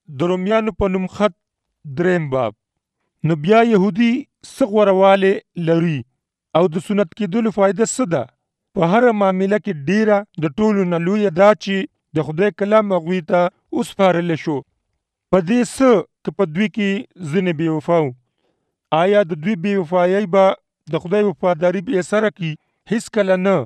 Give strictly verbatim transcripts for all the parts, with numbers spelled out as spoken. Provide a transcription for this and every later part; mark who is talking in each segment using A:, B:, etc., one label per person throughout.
A: د رومیانو په نوم خط دریم باب. نو بیا یهودي څه غوروالی لري او د سنت کېدلو فایده څه ده؟ په هره معامله کې ډیره د ټولو نه لویه دا چې د خدای کلام هغوی ته وسپارلی شو. په دې څه که په دوی کې ځینې بې وفا وو، آیا د دوی بې وفایۍ به د خدای وفاداري بې اثره کړي؟ هېڅکله نه.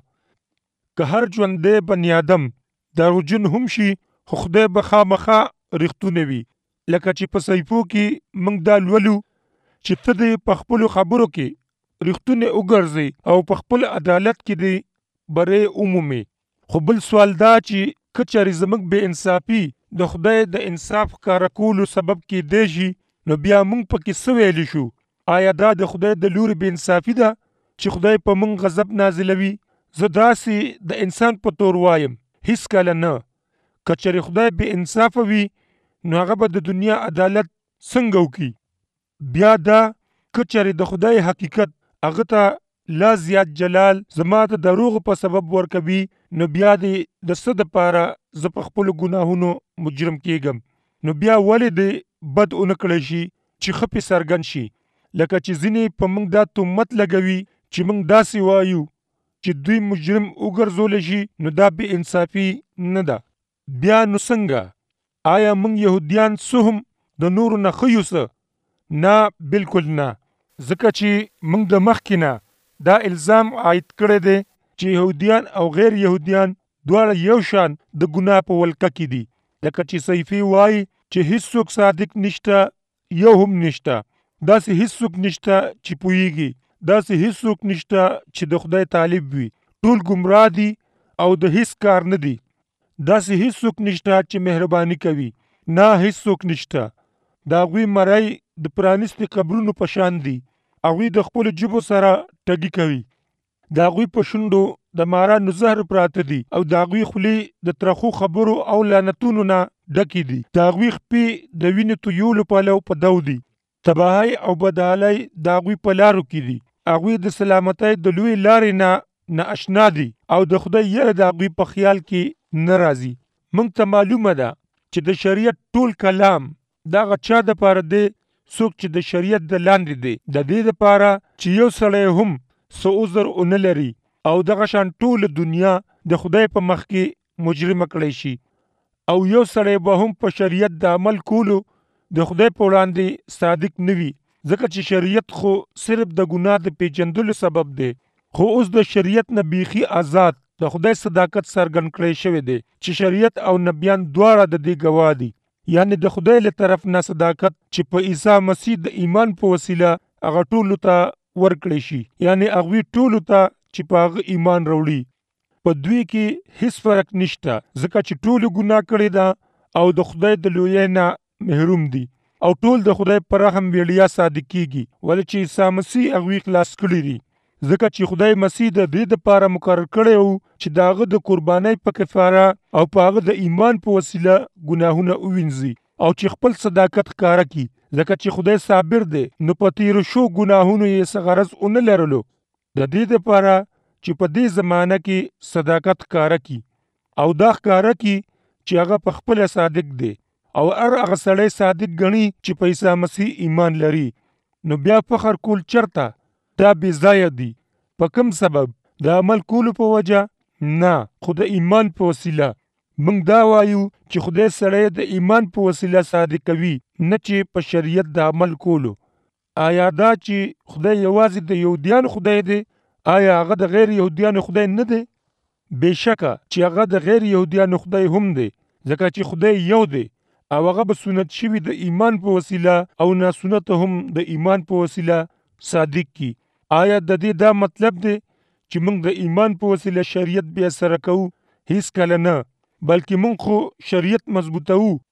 A: که هر ژوندی بني آدم دروغجن هم شي، خو خدای به خامخا رښتونی وي. لکه چې په صحیفو کې موږ دا لولو چې ته دې په خپلو خبرو کې رښتونی وګرځئ او په خپل عدالت کې دې بری ومومې. خو بل سوال دا چې که چېرې زموږ بې انصافي د خدای د انصاف ښکاره کولو سبب کېدی شي، نو بیا موږ پکې څه ویلی شو؟ آیا دا د خدای د لورې بې انصافي ده چې خدای په موږ غضب نازلوي؟ زه داسې د انسان په طور وایم، هېڅکله نه. که چېرې خدای بې انصافه وي، نو هغه به د دنیا عدالت څنګه وکړي؟ بیا دا که چېرې د خدای حقیقت هغه ته لا زیات جلال زما د دروغو په سبب ورکوي، نو بیا دې د څه دپاره زه په خپلو ګناهونو مجرم کېږم؟ نو بیا ولې دې بد ونه کړی شي چې ښه پې څرګند شي؟ لکه چې ځینې په موږ دا تهمت لګوي چې موږ داسې وایو چې دوی مجرم وګرځولی شي، نو دا بې انصافي نه ده. بیا نو څنګه؟ آیا موږ یهودیان څه هم د نورو نه ښه یو څه؟ نه، بلکل نه. ځکه چې موږ د مخکې نه دا الزام عاید کړی دی چې یهودیان او غیر یهودیان دواړه یو شان د ګناه په ولکه کې دي. لکه چې صحیفې وایي چې هیڅوک صادق نشته، یو هم نشته. داسې هیڅوک نشته چې پوهیږي، داسې هیڅوک نشته چې د خدای طالب وي. ټول ګمراه دي او د هیڅ کار نه دي. داسې هیڅوک نشته چې مهرباني کوي، نه هیڅوک نشته. د هغوی مرۍ د پرانیستې قبرونو په شان دي. هغوی د خپلو ژبو سره ټګي کوي. د هغوی په شونډو د مارانو زهر پراته دي او د هغوی خولې د ترخو خبرو او لعنتونو نه ډکې دي. د هغوی خپې د وینې تویولو پلو په دو دي. تباهی او بدحالۍ د هغوی په لارو کې دي. هغوی د سلامتۍ د لوی لارې نه نه اشنا دي او د خدای یره د هغوی په خیال کې نه راځي. موږ ته معلومه ده چې د شریعت ټول کلام د هغه چا دپاره دی څوک چې د شریعت د لاندې دی، د دې دپاره چې یو سړی هم څه عذر ونه لري او دغه شان ټوله دنیا د خدای په مخ کې مجرمه کړی شي. او یو سړی به هم په شریعت د عمل کولو د خدای په وړاندې صادق نه وي، ځکه چې شریعت خو صرف د ګناه د پیژندلو سبب دی. خو اوس د شریعت نه بیخي آزاد د خدای صداقت څرګند کړی شوی دی چې شریعت او نبیان دواړه د دې ګواه دي. یعنی د خدای له طرف نه صداقت چې په عیسی مسیح د ایمان په وسیله هغه ټولو ته ورکړی شي، یعنی هغوی ټولو ته چې په هغه ایمان راوړي. په دوی کې هیڅ فرق نشته، ځکه چې ټولو ګناه کړې ده او د خدای د لویۍ نه محروم دي او ټول د خدای په رحم ویړیا صادق کیږي، ولې چې عیسی مسیح هغوی خلاص کړي دي. ځکه چې خدای مسیح د دې دپاره مقرر کړی و چې د هغه د قربانۍ په کفاره او په هغه د ایمان په وسیله ګناهونه ووینځي او چې خپل صداقت ښکاره کړي. ځکه چې خدای صابر دی، نو په تیرو شو ګناهونو یې څه غرض ونه لرلو، د دې دپاره چې په دې زمانه کې صداقت ښکاره کړي او دا ښکاره کړي چې هغه په خپله صادق دی او هر هغه سړی صادق ګڼي چې په عیسی مسیح ایمان لري. نو بیا فخر کول چرته؟ دا بې ځایه دي. په کوم سبب؟ د عمل کولو په وجه؟ نه، خو د ایمان په وسیله. موږ دا وایو چې خدای سړی د ایمان په وسیله صادق کوي، نه چې په شریعت د عمل کولو. آیا دا چې خدای یوازې د یهودیانو خدای دی، آیا هغه د غیر یهودیانو خدای نه دی؟ بېشکه چې هغه د غیر یهودیانو خدای هم دی، ځکه چې خدای یو دی او هغه به سنت شوي د ایمان په وسیله او ناسنته هم د ایمان په وسیله صادق کی. آیا د دې دا مطلب دی چې موږ د ایمان په وسیله شریعت بیا سره کوو؟ هیڅ کله نه، بلکې موږ خو شریعت مضبوطوو